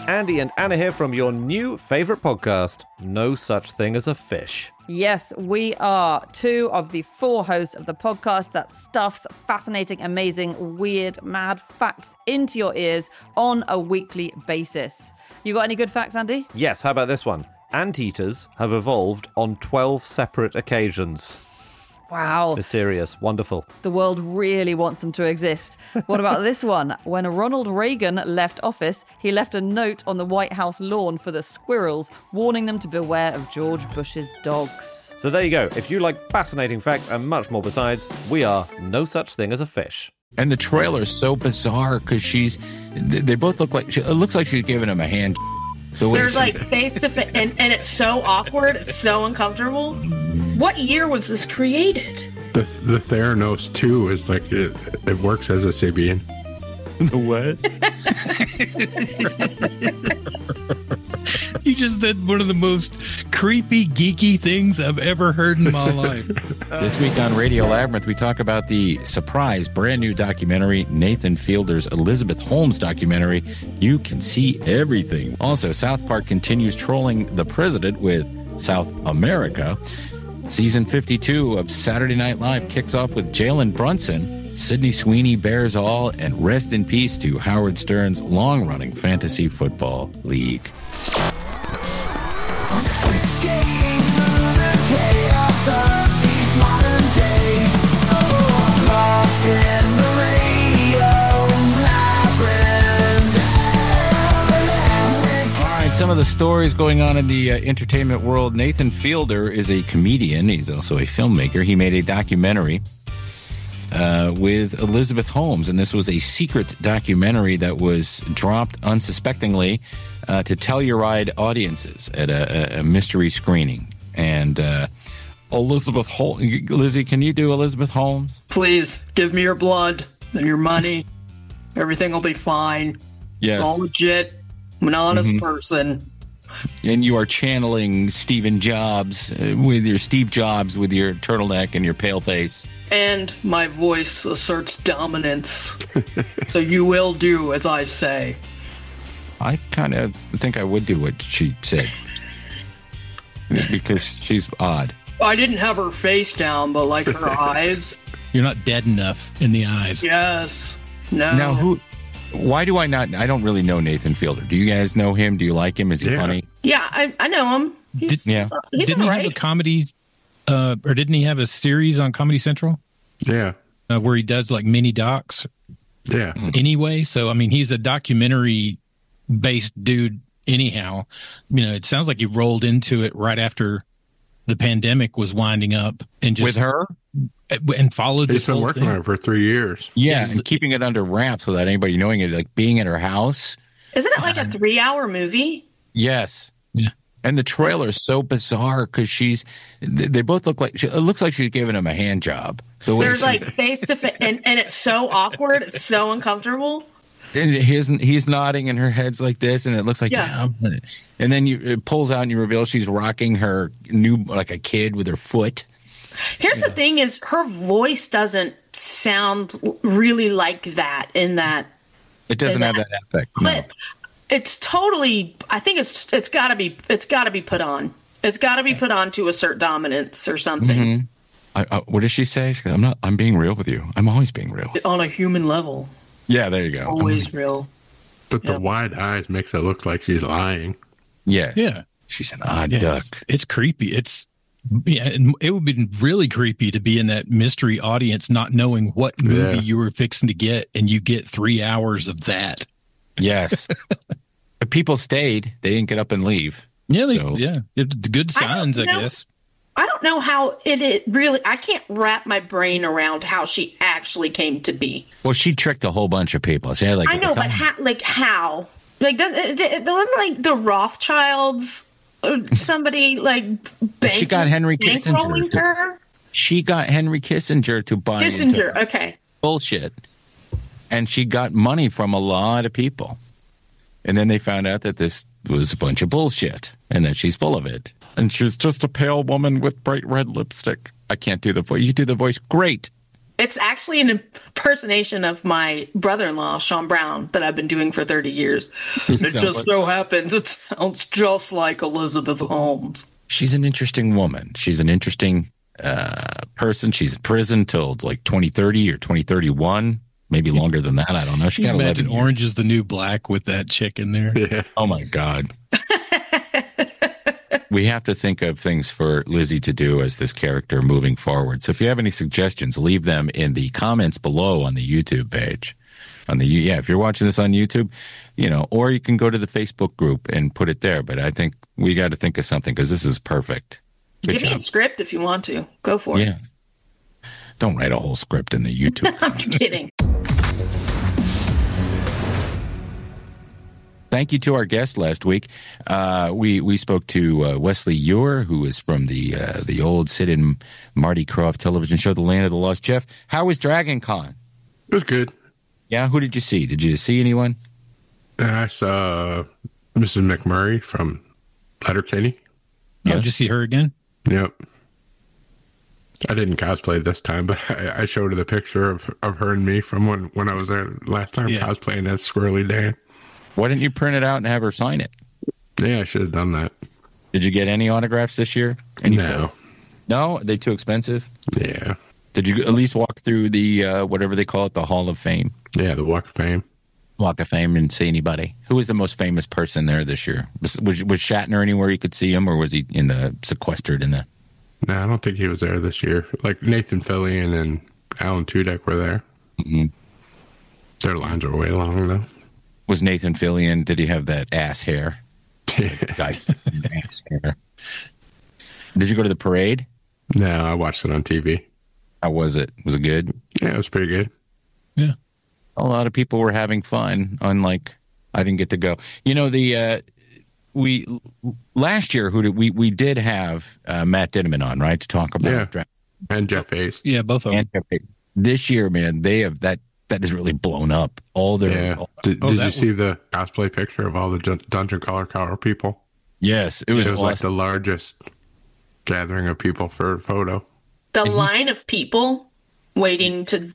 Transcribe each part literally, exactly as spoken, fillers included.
Andy and Anna here from your new favorite podcast, No Such Thing as a Fish. Yes, we are two of the four hosts of the podcast that stuffs fascinating, amazing, weird, mad facts into your ears on a weekly basis. You got any good facts, Andy? Yes, how about this one? Anteaters have evolved on twelve separate occasions. Wow. Mysterious. Wonderful. The world really wants them to exist. What about this one? When Ronald Reagan left office, he left a note on the White House lawn for the squirrels, warning them to beware of George Bush's dogs. So there you go. If you like fascinating facts and much more besides, we are No Such Thing as a Fish. And the trailer's so bizarre because she's, they both look like, it looks like she's giving him a hand. The They're she, like face to face, and, and it's so awkward, it's so uncomfortable. What year was this created? The the Theranos two is like, it, it works as a Sybian. The what? You just did one of the most creepy, geeky things I've ever heard in my life. This week on Radio Labyrinth, we talk about the surprise brand new documentary, Nathan Fielder's Elizabeth Holmes documentary, You Can See Everything. Also, South Park continues trolling the president with South America. Season fifty-two of Saturday Night Live kicks off with Jalen Brunson. Sydney Sweeney bears all, and rest in peace to Howard Stern's long-running fantasy football league. Some of the stories going on in the uh, entertainment world. Nathan Fielder is a comedian. He's also a filmmaker. He made a documentary uh, with Elizabeth Holmes, and this was a secret documentary that was dropped unsuspectingly uh, to Telluride audiences at a, a mystery screening. And uh, Elizabeth Holmes, Lizzie, can you do Elizabeth Holmes? Please give me your blood and your money. Everything will be fine. Yes. It's all legit. I'm an honest Mm-hmm. person. And you are channeling Stephen Jobs uh, with your Steve Jobs with your turtleneck and your pale face. And my voice asserts dominance. So you will do as I say. I kind of think I would do what she said. Because she's odd. I didn't have her face down, but like her eyes. You're not dead enough in the eyes. Yes. No. Now, who... Why do I not... I don't really know Nathan Fielder. Do you guys know him? Do you like him? Is he Yeah. funny? Yeah, I, I know him. He's, Did- Yeah. he's didn't all he have a right. comedy, uh, or didn't he have a series on Comedy Central Yeah. uh, where he does like mini docs Yeah. anyway? So, I mean, he's a documentary-based dude anyhow. You know, it sounds like he rolled into it right after the pandemic was winding up and just... With her? And followed He's this been whole working thing. on it for three years. Yeah, and keeping it under wraps without anybody knowing it, like being at her house. Isn't it like a three-hour movie? Yes. Yeah. And the trailer is so bizarre because she's... They both look like... It looks like she's giving him a hand job. The way They're she- like face to face, and and it's so awkward. It's so uncomfortable. And his, he's nodding and her head's like this, and it looks like, Yeah. yeah. And then you it pulls out and you reveal she's rocking her new, like a kid with her foot. Here's the thing: is her voice doesn't sound really like that in that It doesn't And have that effect. No. clip. It's totally. I think it's it's got to be it's got to be put on. It's got to be put on to assert dominance or something Mm-hmm. I, I, what does she say? She goes, I'm not. I'm being real with you. I'm always being real. on a human level. Yeah, there you go. Always real. But the Yep. wide eyes makes it look like she's lying. Yes. Yeah. She's an odd Yeah, duck. it's, it's creepy. It's yeah, and it would be really creepy to be in that mystery audience, not knowing what movie Yeah. you were fixing to get, and you get three hours of that. Yes. But people stayed. They didn't get up and leave. Yeah, at least, So- yeah, it, good I don't signs, I, know. guess. I don't know how it, it really. I can't wrap my brain around how she actually came to be. Well, she tricked a whole bunch of people. She had like I know, but how, like how? Like doesn't doesn't, like the Rothschilds or somebody like bank, She got Henry Kissinger bankrolling to- her? she got Henry Kissinger to buy into Kissinger, okay. bullshit, and she got money from a lot of people. And then they found out that this was a bunch of bullshit, and that she's full of it. And she's just a pale woman with bright red lipstick. I can't do the voice. You do the voice great. It's actually an impersonation of my brother-in-law, Sean Brown, that I've been doing for thirty years. It just like- so happens it sounds just like Elizabeth Holmes. She's an interesting woman. She's an interesting uh, person. She's in prison till like twenty thirty or twenty thirty-one, maybe longer than that. I don't know. She Can got you eleven imagine years. Orange is the New Black with that chick in there? Yeah. Oh my God. We have to think of things for Lizzie to do as this character moving forward. So if you have any suggestions, leave them in the comments below on the YouTube page. On the yeah, if you're watching this on YouTube, you know, or you can go to the Facebook group and put it there. But I think we got to think of something because this is perfect. Good Give me a job. script if you want to. Go for it. Yeah. Don't write a whole script in the YouTube. I'm kidding. Thank you to our guest last week. Uh, we we spoke to uh, Wesley Ewer, who is from the uh, the old Sid and Marty Krofft television show, The Land of the Lost. Jeff, how was Dragon Con? It was good. Yeah, who did you see? Did you see anyone? And I saw Missus McMurray from Letterkenny. Oh, Yeah. did you see her again? Yep. I didn't cosplay this time, but I, I showed her the picture of, of her and me from when, when I was there last time Yeah. cosplaying as Squirrely Dan. Why didn't you print it out and have her sign it? Yeah, I should have done that. Did you get any autographs this year? Any No. No? Are they too expensive? Yeah. Did you at least walk through the, uh, whatever they call it, the Hall of Fame? Yeah, the Walk of Fame. Walk of Fame and see anybody? Who was the most famous person there this year? Was, was, was Shatner anywhere you could see him, or was he in the sequestered in the... No, I don't think he was there this year. Like Nathan Fillion and Alan Tudyk were there. Mm-hmm. Their lines are way long, though. Was Nathan Fillion, did he have that ass hair? Guy, ass hair. Did you go to the parade? No, I watched it on T V. How was it? Was it good? Yeah, it was pretty good. Yeah. A lot of people were having fun, unlike I didn't get to go. You know, the uh, we last year who did we we did have uh, Matt Dinneman on, right, to talk about Yeah. draft. And Jeff Hayes. Yeah, both of them. And this year, man, they have that that has really blown up. All their Yeah. all- Did, Oh, did that you was- see the cosplay picture of all the Dun- Dungeon Color Color people? yes, it was, It was like awesome. the largest gathering of people for a photo. The line of people waiting to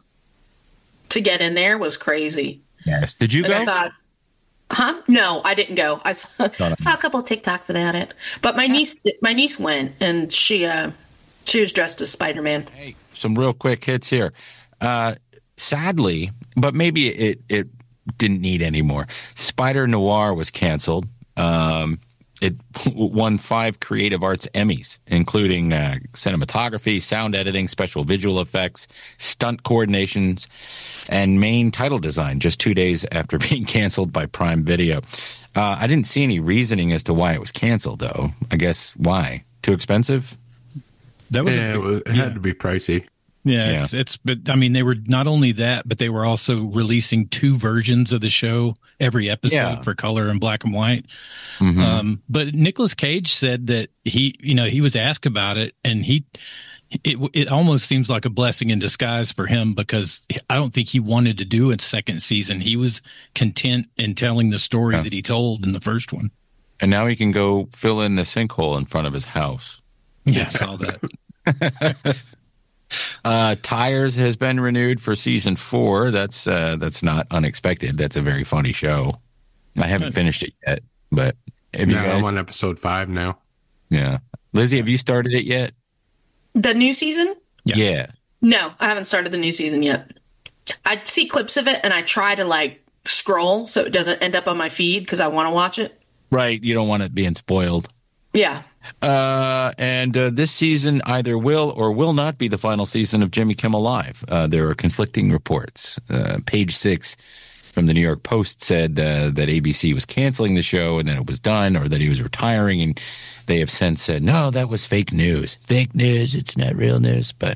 to get in there was crazy. Yes, did you And I go? thought, huh? No, I didn't go. I saw, saw a couple of TikToks about it, but my niece, my niece went, and she, uh, she was dressed as Spider-Man. Hey, some real quick hits here. Uh, sadly, but maybe it it didn't need any more. Spider Noir was canceled. Um, it won five Creative Arts Emmys, including uh, cinematography, sound editing, special visual effects, stunt coordinations, and main title design just two days after being canceled by Prime Video. Uh, I didn't see any reasoning as to why it was canceled, though. I guess why? Too expensive? That was a Yeah, it, big- was, it yeah. had to be pricey. Yeah, it's it's but I mean they were not only that, but they were also releasing two versions of the show every episode Yeah. for color and black and white. Mhm. Um, but Nicolas Cage said that he, you know, he was asked about it, and he, it it almost seems like a blessing in disguise for him because I don't think he wanted to do a second season. He was content in telling the story Yeah. that he told in the first one. And now he can go fill in the sinkhole in front of his house. Yeah, I saw that. Uh, Tires has been renewed for season four. That's uh, that's not unexpected. That's a very funny show. I haven't finished it yet, but have you Yeah, guys? I'm on episode five now. Yeah, Lizzie, have you started it yet? The new season? Yeah. Yeah. No, I haven't started the new season yet. I see clips of it, and I try to like scroll so it doesn't end up on my feed because I want to watch it. Right. You don't want it being spoiled. Yeah. Uh, and uh, this season either will or will not be the final season of Jimmy Kimmel Live. Uh, there are conflicting reports. Uh, page six from the New York Post said uh, that A B C was canceling the show and then it was done, or that he was retiring. And they have since said, no, that was fake news. Fake news. It's not real news. But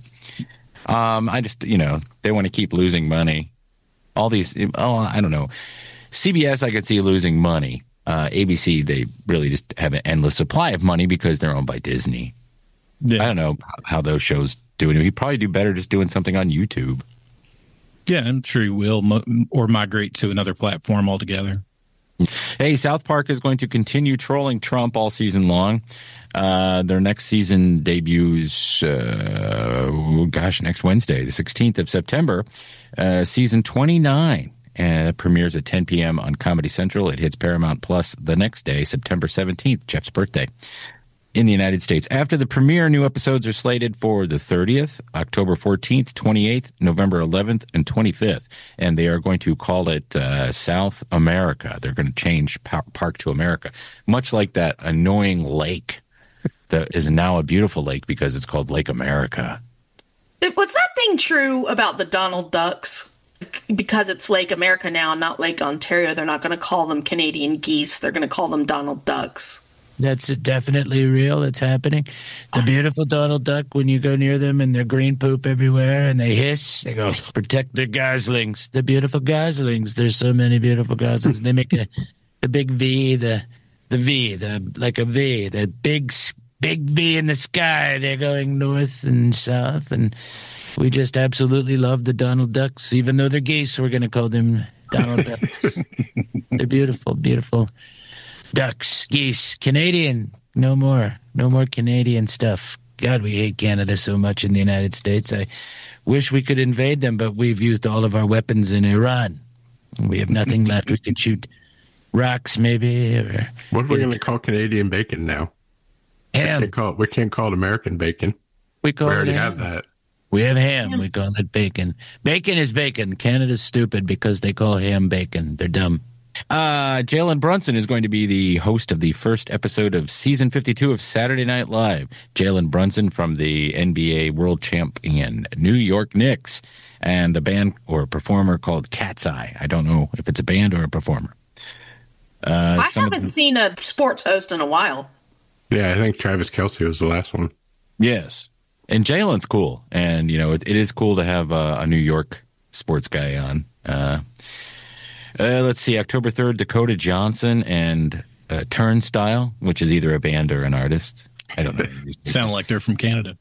um, I just, you know, they want to keep losing money. All these, oh, I don't know. C B S, I could see losing money. Uh, A B C, they really just have an endless supply of money because they're owned by Disney. Yeah. I don't know how those shows do it. He'd probably do better just doing something on YouTube. Yeah, I'm sure he will, mo- or migrate to another platform altogether. Hey, South Park is going to continue trolling Trump all season long. Uh, their next season debuts, uh, oh gosh, next Wednesday, the sixteenth of September, uh, season twenty-nine. And it premieres at ten p.m. on Comedy Central. It hits Paramount Plus the next day, September seventeenth, Jeff's birthday, in the United States. After the premiere, new episodes are slated for the thirtieth, October fourteenth, twenty-eighth, November eleventh, and twenty-fifth. And they are going to call it uh, South America. They're going to change Park to America, much like that annoying lake that is now a beautiful lake because it's called Lake America. Was that thing true about the Donald Ducks? Because it's Lake America now, not Lake Ontario, they're not going to call them Canadian geese. They're going to call them Donald Ducks. That's definitely real. It's happening. The beautiful Donald Duck, when you go near them and their green poop everywhere and they hiss, they go, protect the goslings. The beautiful goslings. There's so many beautiful goslings. They make a, the big V, the the V, the like a V, the big, big V in the sky. They're going north and south. And we just absolutely love the Donald Ducks. Even though they're geese, we're going to call them Donald Ducks. They're beautiful, beautiful. Ducks, geese, Canadian, no more. No more Canadian stuff. God, we hate Canada so much in the United States. I wish we could invade them, but we've used all of our weapons in Iran. We have nothing left. We could shoot rocks, maybe. Or what are we going to call Canadian bacon now? Ham. We can't call it, we can't call it American bacon. We, call we already it ham. have that. We have ham. ham. We call it bacon. Bacon is bacon. Canada's stupid because they call ham bacon. They're dumb. Uh, Jalen Brunson is going to be the host of the first episode of season fifty-two of Saturday Night Live. Jalen Brunson from the N B A world champion New York Knicks and a band or a performer called Cat's Eye. I don't know if it's a band or a performer. Uh, I haven't the, seen a sports host in a while. Yeah, I think Travis Kelce was the last one. Yes. And Jalen's cool. And, you know, it, it is cool to have a, a New York sports guy on. Uh Uh, let's see, October third, Dakota Johnson and uh, Turnstile, which is either a band or an artist. I don't know. Sound like they're from Canada.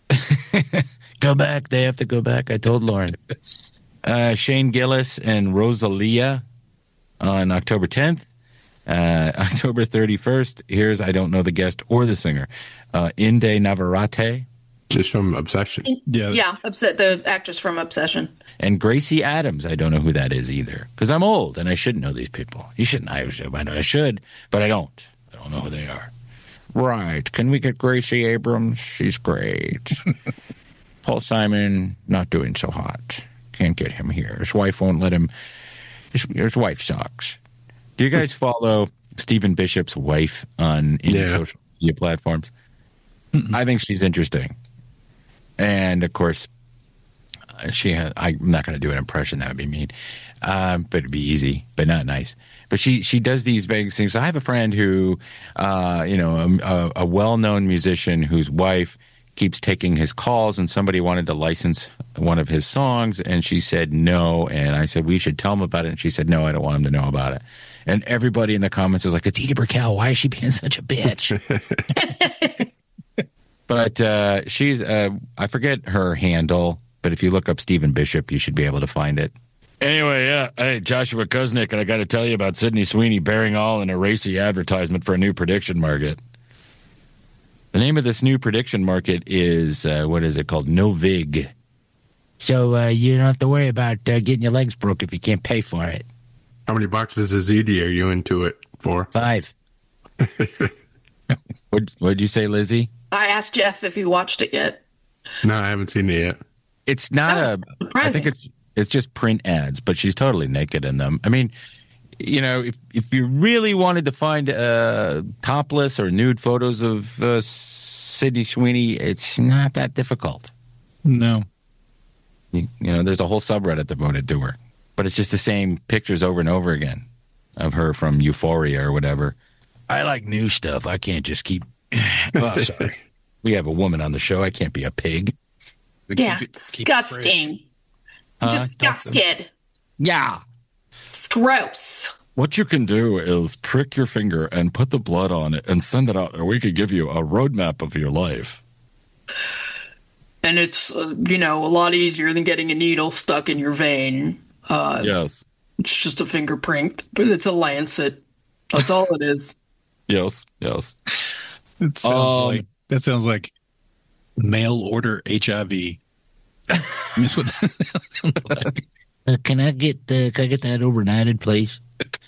Go back. They have to go back. I told Lauren. Uh, Shane Gillis and Rosalia on October tenth. Uh, October thirty-first, here's, I don't know the guest or the singer, uh, Inde Navarrete. Just from Obsession. Yeah, yeah, upset the actress from Obsession. And Gracie Adams. I don't know who that is either, because I'm old and I should know these people. You shouldn't. I should, I should, but I don't. I don't know who they are. Right. Can we get Gracie Abrams? She's great. Paul Simon, not doing so hot. Can't get him here. His wife won't let him. His, his wife sucks. Do you guys follow Stephen Bishop's wife on any yeah. social media platforms? Mm-mm. I think she's interesting. And, of course, she has, I'm not going to do an impression. That would be mean. Um, but it'd be easy, but not nice. But she, she does these big things. I have a friend who, uh, you know, a, a well-known musician whose wife keeps taking his calls, and somebody wanted to license one of his songs, and she said no. And I said, we should tell him about it. And she said, no, I don't want him to know about it. And everybody in the comments was like, it's Edie Brickell. Why is she being such a bitch? But uh, she's, uh, I forget her handle, but if you look up Stephen Bishop, you should be able to find it. Anyway, yeah. Hey, Joshua Kuznick, and I got to tell you about Sydney Sweeney bearing all in a racy advertisement for a new prediction market. The name of this new prediction market is, uh, what is it called? Novig. So uh, you don't have to worry about uh, getting your legs broke if you can't pay for it. How many boxes of Z D are you into it for? Five. what what'd you say, Lizzie? I asked Jeff if he watched it yet. No, I haven't seen it yet. It's not oh, a. Surprising. I think it's it's just print ads, but she's totally naked in them. I mean, you know, if if you really wanted to find uh, topless or nude photos of uh, Sydney Sweeney, it's not that difficult. No. You, you know, there's a whole subreddit devoted to her, but it's just the same pictures over and over again of her from Euphoria or whatever. I like new stuff. I can't just keep. Oh, sorry. We have a woman on the show. I can't be a pig. We yeah, keep it, disgusting. Keep uh, Disgusted. Yeah. It's gross. What you can do is prick your finger and put the blood on it and send it out, or we could give you a roadmap of your life. And it's, uh, you know, a lot easier than getting a needle stuck in your vein. Uh, yes. It's just a fingerprint, but it's a lancet. That's all it is. Yes, yes. It sounds Um, like that sounds like mail order H I V. That's what that sounds like. Uh, can I get uh, can I get that overnighted, please?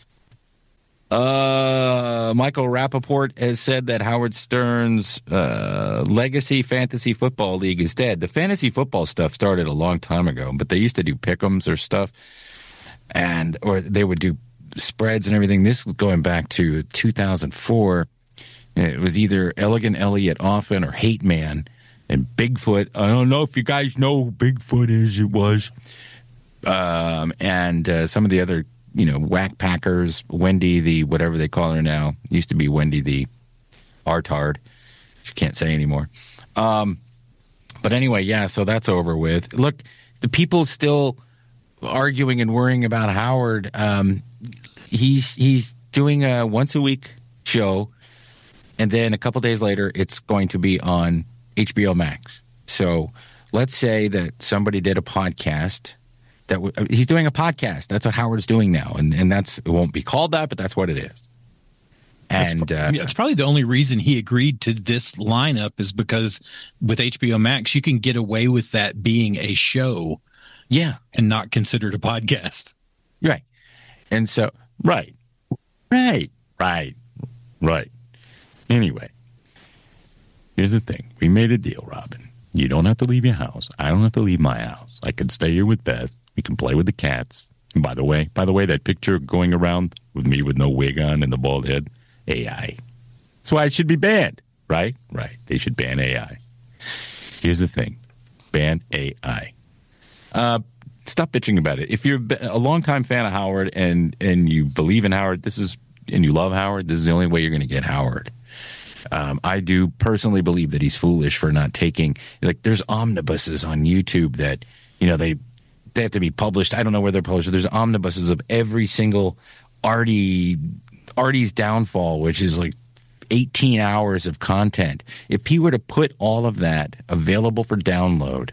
Uh, Michael Rappaport has said that Howard Stern's uh, legacy fantasy football league is dead. The fantasy football stuff started a long time ago, but they used to do pick'ems or stuff, and or they would do spreads and everything. This is going back to two thousand four. It was either Elegant Elliot Often or Hate Man and Bigfoot. I don't know if you guys know who Bigfoot is. It was, um, and uh, some of the other. You know, Whack Packers, Wendy the whatever they call her now. Used to be Wendy the Artard. She can't say anymore. Um, but anyway, yeah, so that's over with. Look, the people still arguing and worrying about Howard. Um, he's he's doing a once a week show, and then a couple days later, it's going to be on H B O Max. So let's say that somebody did a podcast. That w- he's doing a podcast. That's what Howard's doing now, and and that's it won't be called that, but that's what it is. And uh, uh, I mean, it's probably the only reason he agreed to this lineup is because with H B O Max, you can get away with that being a show, yeah, and not considered a podcast, right? And so, right, right, right, right. Anyway, here's the thing: we made a deal, Robin. You don't have to leave your house. I don't have to leave my house. I can stay here with Beth. We can play with the cats. And by the way, by the way, that picture going around with me with no wig on and the bald head, A I. That's why it should be banned, right? Right. They should ban A I. Here's the thing. Ban A I. Uh, stop bitching about it. If you're a longtime fan of Howard and, and you believe in Howard, this is and you love Howard, this is the only way you're going to get Howard. Um, I do personally believe that he's foolish for not taking, like, there's omnibuses on YouTube that, you know, they they have to be published. I don't know where they're published. There's omnibuses of every single Artie, Artie's Downfall, which is like eighteen hours of content. If he were to put all of that available for download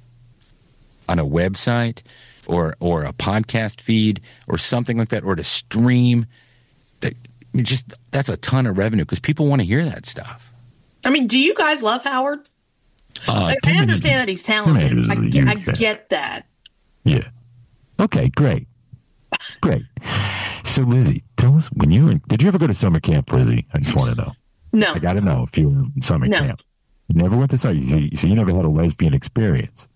on a website or or a podcast feed or something like that, or to stream, that I mean, just that's a ton of revenue because people want to hear that stuff. I mean, do you guys love Howard? Uh, I, I understand that he's talented. I, get- I fan. get that. Yeah. Okay, great. Great. So, Lizzie, tell us, when you were, did you ever go to summer camp, Lizzie? I just want to know. No. I got to know if you were in summer No. camp. You never went to summer, so you, so you never had a lesbian experience.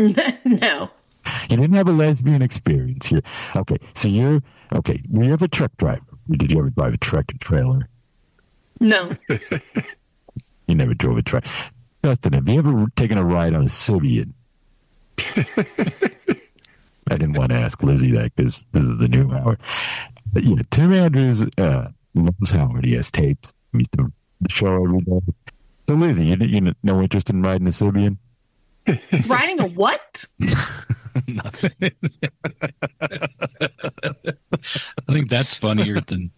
No. You didn't have a lesbian experience here. Okay, so you're, okay, were you ever a truck driver? Did you ever drive a truck and trailer? No. You never drove a truck. Justin, have you ever taken a ride on a Sibian? I didn't want to ask Lizzie that because this is the new Howard. But yeah, Tim Andrews uh, loves Howard. He has tapes. He used to the show every day. So Lizzie, you, you no interest in riding the Sibian? Riding a what? Nothing. I think that's funnier than.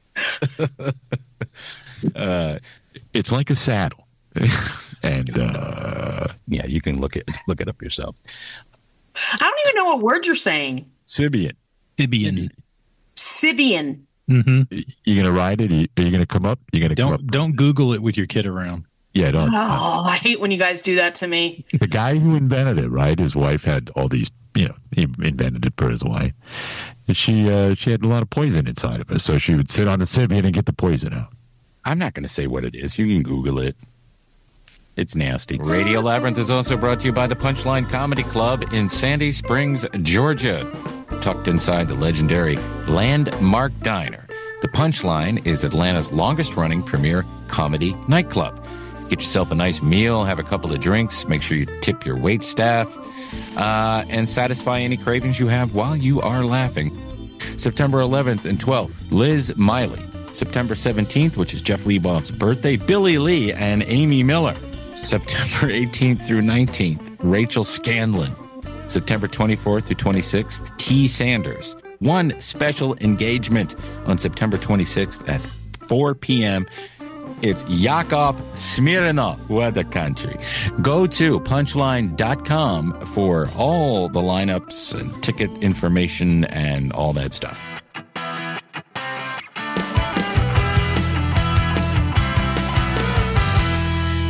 uh, it's like a saddle, and uh, yeah, you can look it look it up yourself. I don't even know what word you're saying. Sibian. Sibian. Sibian. Mm-hmm. You gonna ride it? Are you, are you gonna come up? You gonna come Don't up? don't Google it with your kid around. Yeah, don't. Oh, I hate when you guys do that to me. The guy who invented it, right? His wife had all these, you know, he invented it for his wife. And she uh, she had a lot of poison inside of her, so she would sit on the Sibian and get the poison out. I'm not going to say what it is. You can Google it. It's nasty. Radio Labyrinth is also brought to you by the Punchline Comedy Club in Sandy Springs, Georgia, tucked inside the legendary Landmark Diner. The Punchline is Atlanta's longest-running premier comedy nightclub. Get yourself a nice meal, have a couple of drinks, make sure you tip your wait staff, uh, and satisfy any cravings you have while you are laughing. September eleventh and twelfth, Liz Miley. September seventeenth, which is Jeff Leboff's birthday, Billy Lee and Amy Miller. September eighteenth through nineteenth, Rachel Scanlon. September twenty-fourth through twenty-sixth, T. Sanders. One special engagement on September twenty-sixth at four p.m. It's Yakov Smirnov. What a country. Go to punchline dot com for all the lineups and ticket information and all that stuff.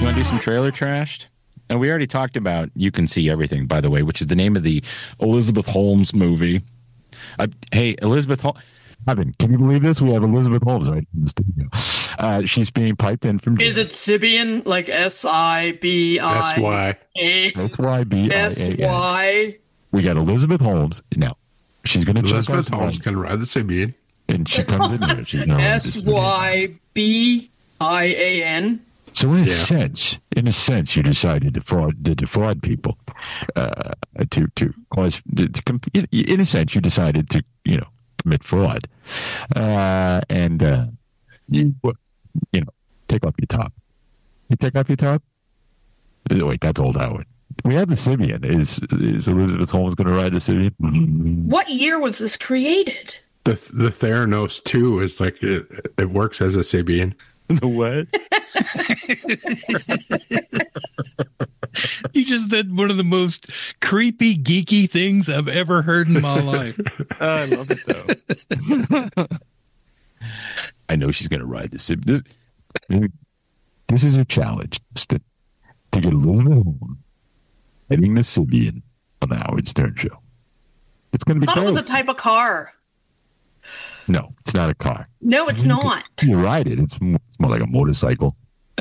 want to do some trailer trashed? And we already talked about You Can See Everything, by the way, which is the name of the Elizabeth Holmes movie. Uh, hey, Elizabeth Holmes. Evan, can you believe this? We have Elizabeth Holmes right in the studio. Uh, she's being piped in from. Is it Sibian? Like S I B I? That's why. S Y B I A N. S Y. We got Elizabeth Holmes. Now, she's going to check Elizabeth out Holmes can ride the Sibian. And she comes in here. She's gonna ride the S Sibian. Y B I A N. So in a Yeah. sense, in a sense, you decided to defraud to defraud people, uh, to to cause to, to, comp- in a sense, you decided to you know commit fraud, uh, and uh, you, you know take off your top. You take off your top. Wait, that's old Howard. We have the Sibian. Is is Elizabeth Holmes going to ride the Sibian? What year was this created? The the Theranos two is like it, it works as a Sibian. The what? You just did one of the most creepy, geeky things I've ever heard in my life. I love it though. I know she's going to ride the Sibian. This, this is a challenge to, to get Elizabeth Holmes riding the Sibian on the Howard Stern Show. It's going to be I thought it was cool. a type of car. No, it's not a car. No, it's not. You ride it. It's more, it's more like a motorcycle.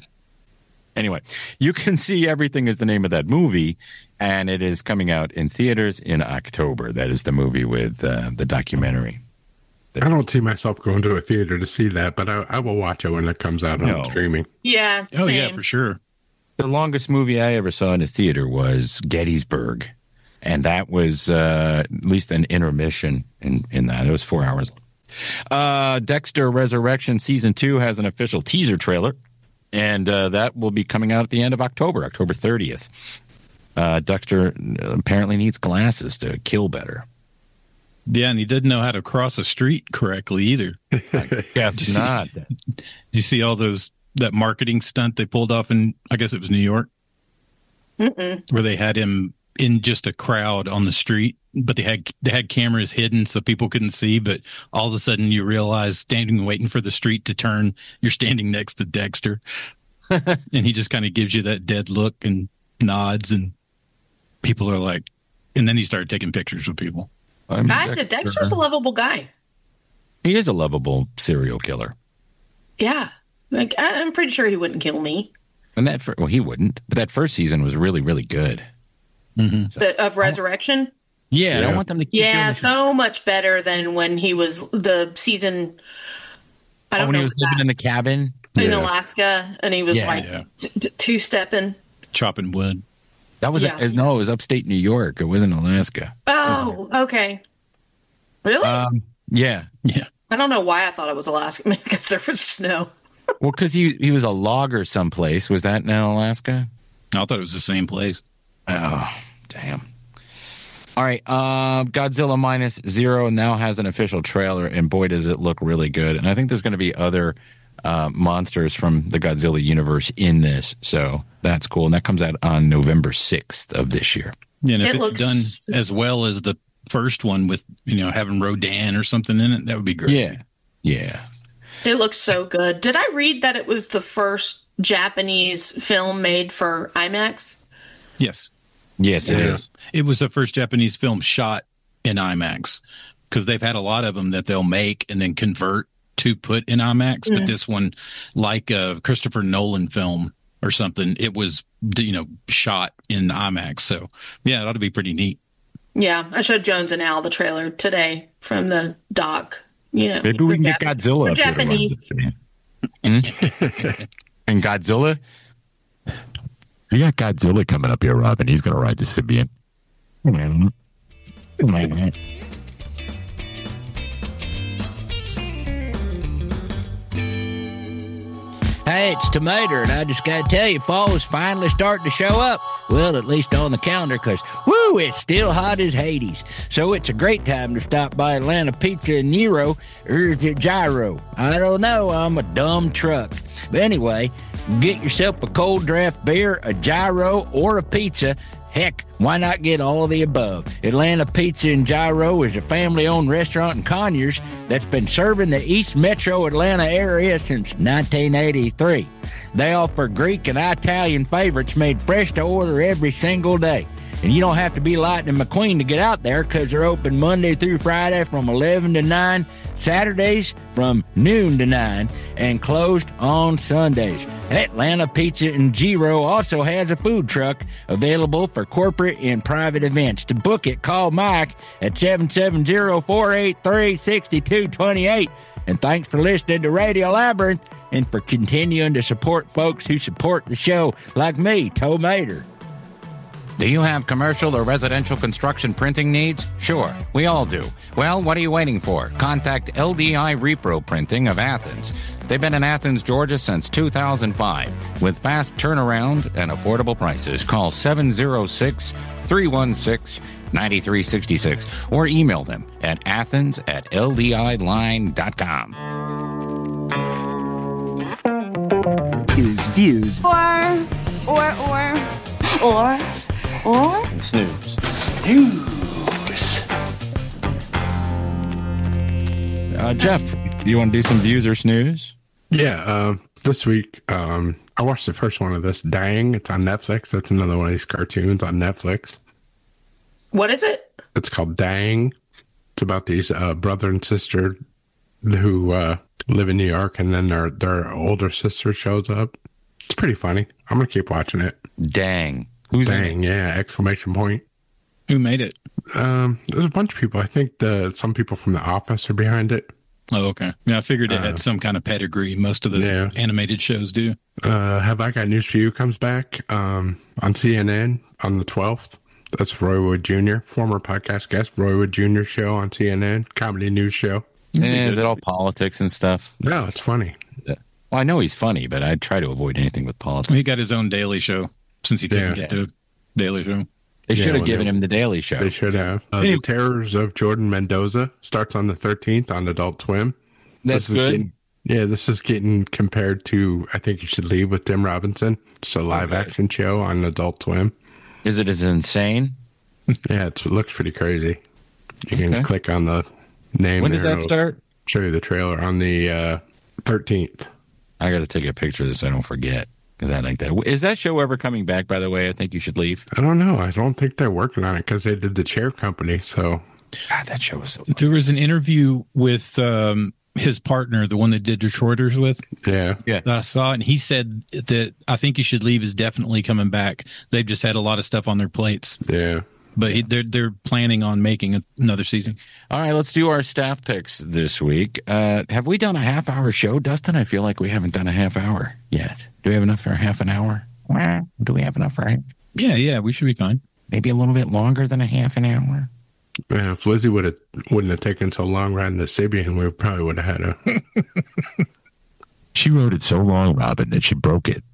Anyway, You Can See Everything is the name of that movie, and it is coming out in theaters in October. That is the movie with uh, the documentary. I don't see myself going to a theater to see that, but I, I will watch it when it comes out No. on streaming. Yeah. Oh, same. yeah, for sure. The longest movie I ever saw in a theater was Gettysburg, and that was uh, at least an intermission in, in that. It was four hours long. Uh, Dexter Resurrection Season two has an official teaser trailer, and uh, that will be coming out at the end of October, October thirtieth. Uh, Dexter apparently needs glasses to kill better. Yeah, and he didn't know how to cross a street correctly either. Guess see- not. Did you see all those, that marketing stunt they pulled off in, I guess it was New York? Mm-mm. Where they had him in just a crowd on the street, but they had they had cameras hidden so people couldn't see. But all of a sudden, you realize standing and waiting for the street to turn, you're standing next to Dexter, and he just kind of gives you that dead look and nods, and people are like, and then he started taking pictures with people. I'm God, Dexter's a lovable guy. He is a lovable serial killer, Yeah. Like, I- I'm pretty sure he wouldn't kill me. and that fir- well, he wouldn't. But that first season was really, really good. The, of Resurrection? Yeah, I Yeah. don't want them to keep doing Yeah, this. so much better than when he was the season. I Oh, don't when know. he was living in the cabin. in Yeah. Alaska, and he was Yeah, like yeah. t- t- two stepping. Chopping wood. That was Yeah. a, no, it was upstate New York. It wasn't Alaska. Oh, okay. Really? Um, yeah, Yeah. I don't know why I thought it was Alaska. Maybe because there was snow. well, because he he was a logger someplace. Was that in Alaska? I thought it was the same place. Oh, damn. All right, uh, Godzilla Minus Zero now has an official trailer, and boy, does it look really good. And I think there's going to be other uh, monsters from the Godzilla universe in this, so that's cool. And that comes out on November sixth of this year. Yeah, and if It it's looks- done as well as the first one with, you know, having Rodan or something in it, that would be great. Yeah, yeah. It looks so good. Did I read that it was the first Japanese film made for IMAX? Yes. Yes, it Yeah. is. It was the first Japanese film shot in IMAX because they've had a lot of them that they'll make and then convert to put in IMAX. But this one, like a Christopher Nolan film or something, it was, you know, shot in IMAX. So, yeah, it ought to be pretty neat. Yeah, I showed Jones and Al the trailer today from the doc. You know, Maybe we can get they're Jap- Godzilla they're up here to run Japanese. this thing. And Godzilla? We got Godzilla coming up here, Rob, and he's going to ride the Sibian. Hey, it's Tomato, and I just got to tell you, fall is finally starting to show up. Well, at least on the calendar, because, woo, it's still hot as Hades. So it's a great time to stop by Atlanta Pizza and Nero, or is it Gyro? I don't know, I'm a dumb truck. But anyway, get yourself a cold draft beer, a gyro, or a pizza. Heck, why not get all of the above? Atlanta Pizza and Gyro is a family-owned restaurant in Conyers that's been serving the East Metro Atlanta area since nineteen eighty-three. They offer Greek and Italian favorites made fresh to order every single day. And you don't have to be Lightning McQueen to get out there because they're open Monday through Friday from eleven to nine, Saturdays from noon to nine, and closed on Sundays. Atlanta Pizza and Gyro also has a food truck available for corporate and private events. To book it, call Mike at seven seven zero, four eight three, six two two eight. And thanks for listening to Radio Labyrinth and for continuing to support folks who support the show like me, Toe Mater. Do you have commercial or residential construction printing needs? Sure, we all do. Well, what are you waiting for? Contact L D I Repro Printing of Athens. They've been in Athens, Georgia since two thousand five. With fast turnaround and affordable prices, call seven zero six, three one six, nine three six six or email them at athens at l d i line dot com. Views, views. Or, or, or, or, or. And snooze. Uh, Jeff, do you want to do some views or snooze? Yeah, uh, this week um, I watched the first one of this. Dang, it's on Netflix. That's another one of these cartoons on Netflix. What is it? It's called Dang. It's about these uh, brother and sister who uh, live in New York, and then their their older sister shows up. It's pretty funny. I'm gonna keep watching it. Dang. Who's Dang, yeah, exclamation point. Who made it? Um, there's a bunch of people. I think the some people from The Office are behind it. Oh, okay. Yeah, I figured it Uh, had some kind of pedigree. Most of the yeah. animated shows do. Uh, Have I Got News for You comes back um, on C N N on the twelfth. That's Roy Wood Junior, former podcast guest, Roy Wood Junior show on C N N, comedy news show. Eh, is it all politics and stuff? No, it's funny. Well, I know he's funny, but I try to avoid anything with politics. He got his own Daily Show since he couldn't Yeah. get the Daily Show. They Yeah, should have well, given they- him the Daily Show. They should have. Uh, the Terrors of Jordan Mendoza starts on the thirteenth on Adult Swim. That's This is good. getting- yeah, this is getting compared to I Think You Should Leave with Tim Robinson. It's a live Okay. action show on Adult Swim. Is it as insane? Yeah, it's, it looks pretty crazy. You can Okay. click on the name. When does there, that it'll start? Show you the trailer on the uh, thirteenth. I got to take a picture of this so I don't forget because I like that. Is that show ever coming back, by the way? I think you should leave. I don't know. I don't think they're working on it because they did the Chair Company. So God, that show was so fun. There was an interview with um, his partner, the one that did Detroiters with, yeah, that I saw, and he said that I Think You Should Leave is definitely coming back. They've just had a lot of stuff on their plates, yeah. but he, they're they're planning on making another season. All right, let's do our staff picks this week. Uh, have we done a half hour show, Dustin? I feel like we haven't done a half hour yet. Do we have enough for a half an hour? Do we have enough for a, Yeah, yeah, we should be fine. maybe a little bit longer than a half an hour? Man, if Lizzie would have wouldn't have taken so long riding the Sibian, we probably would have had a. She wrote it so long, Robin, that she broke it.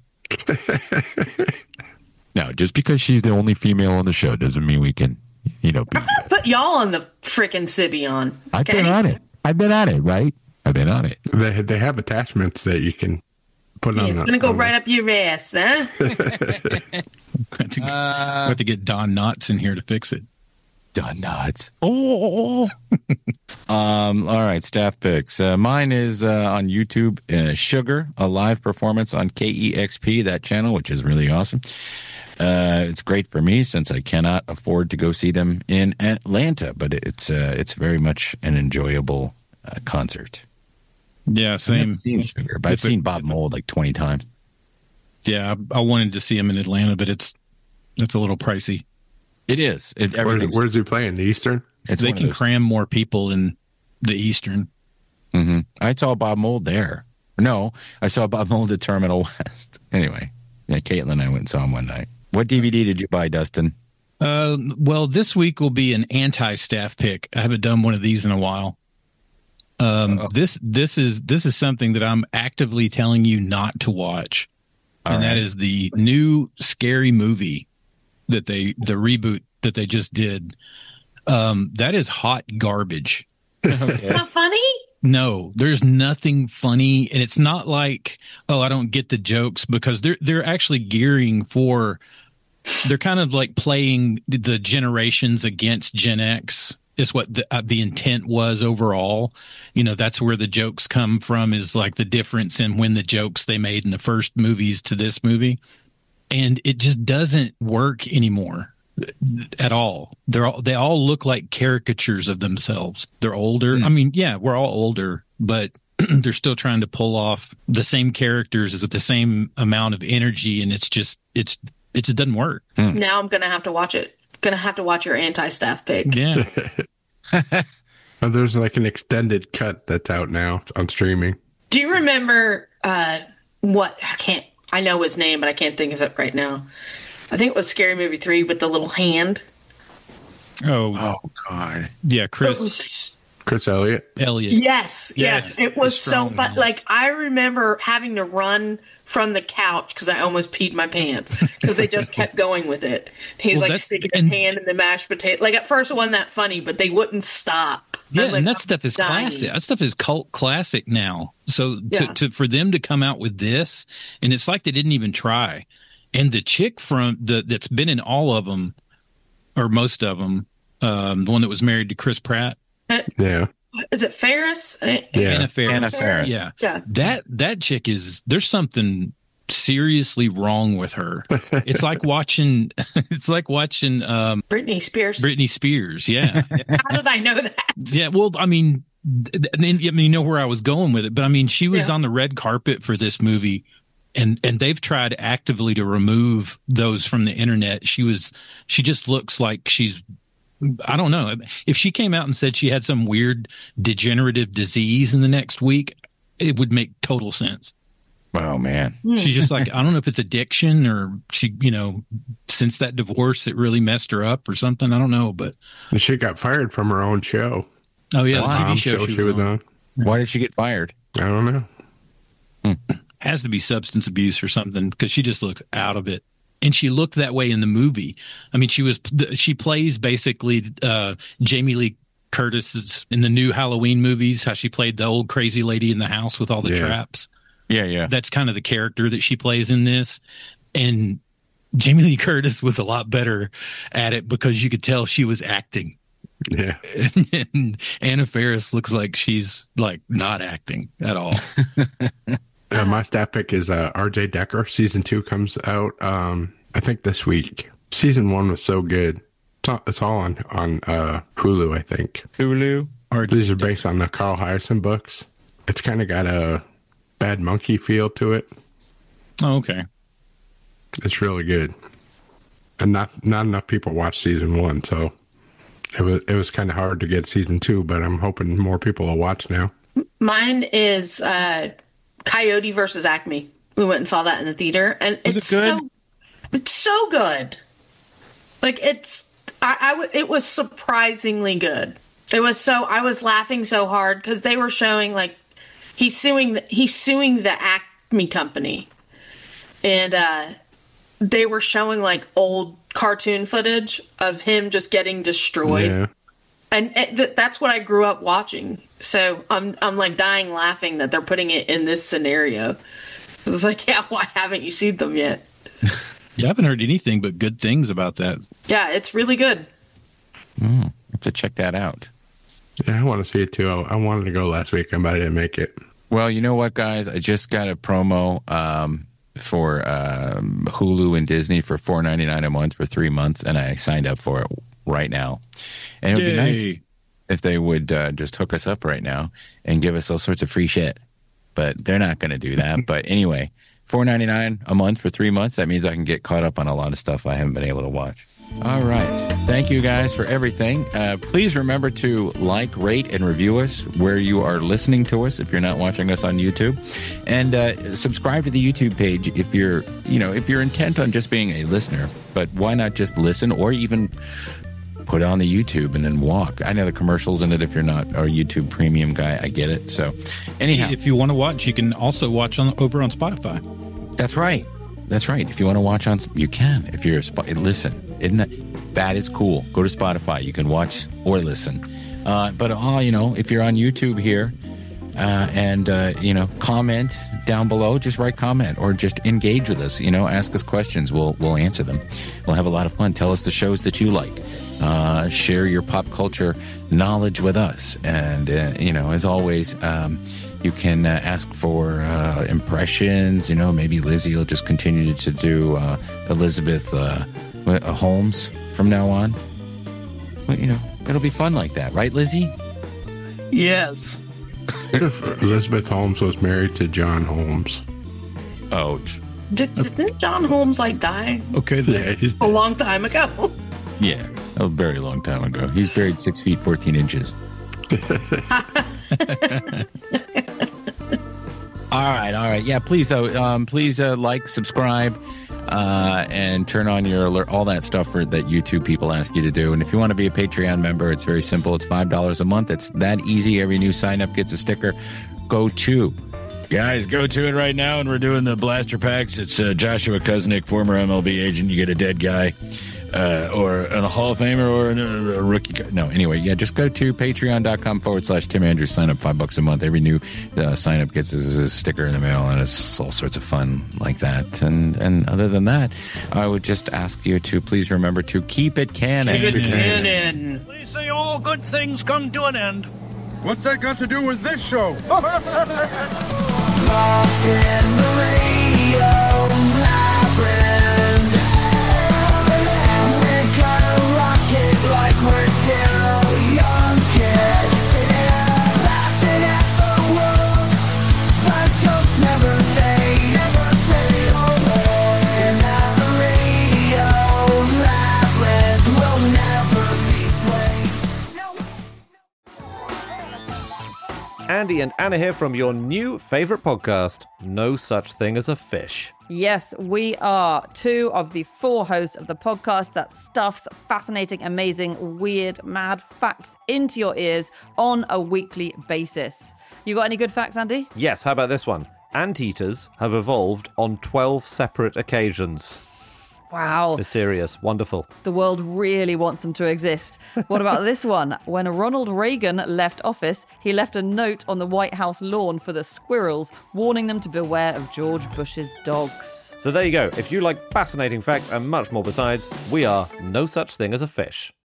Now, just because she's the only female on the show doesn't mean we can, you know. Be, Put y'all on the freaking Sibian. I've been on it. I've been on it, right? I've been on it. They they have attachments that you can put Yeah, on. it's the, gonna go on right up your ass, huh? I have to, I have to get Don Knotts in here to fix it. Done nuts. Oh. um. All right. Staff picks. Uh, mine is uh, on YouTube. Uh, Sugar, a live performance on K E X P, that channel, which is really awesome. Uh, it's great for me since I cannot afford to go see them in Atlanta, but it's uh, it's very much an enjoyable uh, concert. Yeah, I've same. never seen Sugar, but I've If it- seen Bob Mould like twenty times. Yeah, I, I wanted to see him in Atlanta, but it's it's a little pricey. It is. It, Where, everything's- where's he playing? The Eastern? it's They one of can those- cram more people in the Eastern. Mm-hmm. I saw Bob Mould there. No, I saw Bob Mould at Terminal West. Anyway, yeah, Caitlin and I went and saw him one night. What D V D did you buy, Dustin? Uh, well, this week will be an anti-staff pick. I haven't done one of these in a while. Um, Uh-oh. this this is this is something that I'm actively telling you not to watch, All and that right. is the new Scary Movie that they the reboot that they just did. Um, that is hot garbage. Not funny? No, there's nothing funny, and it's not like, oh, I don't get the jokes, because they're they're actually gearing for they're kind of like playing the generations against Gen X. Is what the, uh, the intent was overall. You know, that's where the jokes come from, is like the difference in when the jokes they made in the first movies to this movie. And it just doesn't work anymore at all. They're all, they all look like caricatures of themselves. They're older. Mm. I mean, yeah, we're all older, but they're still trying to pull off the same characters with the same amount of energy. And it's just, it's, it just doesn't work. Mm. Now I'm going to have to watch it. Gonna have to watch your anti-staff pick. Yeah. Oh, there's like an extended cut that's out now on streaming. Do you remember uh, what? I can't. I know his name, but I can't think of it right now. I think it was Scary Movie three with the little hand. Oh, oh God. Yeah, Chris. Was, Chris Elliott. Elliott. Yes, yes. Yeah, it was so fun. Man. Like, I remember having to run from the couch because I almost peed my pants because they just kept going with it. He's well, like sticking his hand in the mashed potato. Like, at first it wasn't that funny, but they wouldn't stop. Yeah, like, and that stuff is dying. classic. That stuff is cult classic now. So to, yeah. to for them to come out with this, and it's like they didn't even try. And the chick from the that's been in all of them, or most of them, um, the one that was married to Chris Pratt. Uh, yeah. Is it Ferris? Yeah. Anna Faris. Anna Faris. Yeah. Yeah. That that chick is there's something seriously wrong with her. It's like watching it's like watching um Britney Spears. Britney Spears, yeah. How did I know that? Yeah, well, I mean, I mean, you know where I was going with it, but I mean, she was yeah. on the red carpet for this movie, and and they've tried actively to remove those from the internet. She was she just looks like she's I don't know. If she came out and said she had some weird degenerative disease in the next week, it would make total sense. Oh, man. She's just like, I don't know if it's addiction or she, you know, since that divorce, it really messed her up or something. I don't know, but. And she got fired from her own show. Oh, yeah. The The T V show, show she, she was was on. on. Why did she get fired? I don't know. Hmm. Has to be substance abuse or something because she just looks out of it. And she looked that way in the movie. I mean, she was she plays basically uh, Jamie Lee Curtis in the new Halloween movies, how she played the old crazy lady in the house with all the Yeah. traps. Yeah, yeah. That's kind of the character that she plays in this. And Jamie Lee Curtis was a lot better at it because you could tell she was acting. Yeah. And Anna Faris looks like she's like not acting at all. Uh, my staff pick is uh, R J Decker. Season two comes out, um, I think, this week. Season one was so good. It's all, it's all on, on uh, Hulu, I think. Hulu? Or These are based on the Carl Hiaasen books. It's kind of got a Bad Monkey feel to it. Oh, okay. It's really good. And not not enough people watch season one, so it was it was kind of hard to get season two, but I'm hoping more people will watch now. Mine is uh, Coyote versus Acme. We went and saw that in the theater, and Was it's it good? so it's so good. Like it's, I, I w- it was surprisingly good. It was so I was laughing so hard because they were showing like he's suing the, he's suing the Acme company, and uh, they were showing like old cartoon footage of him just getting destroyed. Yeah. And it, th- that's what I grew up watching. So I'm I'm like dying laughing that they're putting it in this scenario. It's like, yeah, why haven't you seen them yet? Yeah, I haven't heard anything but good things about that. Yeah, it's really good. Mm, have to check that out. Yeah, I want to see it too. I, I wanted to go last week, but I didn't make it. Well, you know what, guys? I just got a promo um, for um, Hulu and Disney for four ninety-nine a month for three months, and I signed up for it right now. And it would be nice if they would uh, just hook us up right now and give us all sorts of free shit. But they're not going to do that. But anyway, four ninety-nine a month for three months. That means I can get caught up on a lot of stuff I haven't been able to watch. All right. Thank you guys for everything. Uh, please remember to like, rate, and review us where you are listening to us if you're not watching us on YouTube. And uh, subscribe to the YouTube page if you're, you know, if you're intent on just being a listener. But why not just listen or even put it on the YouTube and then walk? I know the commercials in it if you're not a YouTube premium guy. I get it. So anyhow. If you want to watch, you can also watch on over on Spotify. That's right. That's right. If you want to watch on, you can. If you're a spot, listen, isn't that that is cool? Go to Spotify. You can watch or listen. Uh, but all you know, if you're on YouTube here, uh, and, uh, you know, comment down below. Just write comment or just engage with us. You know, ask us questions. We'll we'll answer them. We'll have a lot of fun. Tell us the shows that you like. Uh, share your pop culture knowledge with us. And, uh, you know, as always, um, you can uh, ask for uh, impressions. You know, maybe Lizzie will just continue to do uh, Elizabeth uh, Holmes from now on. Well, you know, it'll be fun like that. Right, Lizzie? Yes. Elizabeth Holmes was married to John Holmes. Ouch. Did, didn't John Holmes like die Okay, then. Yeah, a long time ago? Yeah, a very long time ago. He's buried six feet, fourteen inches. All right, all right. Yeah, please, though, um, please uh, like, subscribe, uh, and turn on your alert, all that stuff for, that YouTube people ask you to do. And if you want to be a Patreon member, it's very simple. It's five dollars a month. It's that easy. Every new sign-up gets a sticker. Go to. Guys, go to it right now, and we're doing the blaster packs. It's uh, Joshua Kuznick, former M L B agent. You get a dead guy. Uh, or a Hall of Famer or a, a rookie. No, anyway, yeah, just go to patreon.com forward slash Tim Andrews. Sign up five bucks a month. Every new uh, sign up gets a, a sticker in the mail, and it's all sorts of fun like that. And and other than that, I would just ask you to please remember to keep it canon. Keep it canon. They say all good things come to an end. What's that got to do with this show? Lost in the radio labyrinth. Like we're still young kids, laughing at the world. The jokes never fade, never fade away. And the radio labyrinth will never be swayed. Andy and Anna here from your new favorite podcast, No Such Thing as a Fish. Yes, we are two of the four hosts of the podcast that stuffs fascinating, amazing, weird, mad facts into your ears on a weekly basis. You got any good facts, Andy? Yes, how about this one? Anteaters have evolved on twelve separate occasions. Wow. Mysterious. Wonderful. The world really wants them to exist. What about this one? When Ronald Reagan left office, he left a note on the White House lawn for the squirrels, warning them to beware of George Bush's dogs. So there you go. If you like fascinating facts and much more besides, we are No Such Thing as a Fish.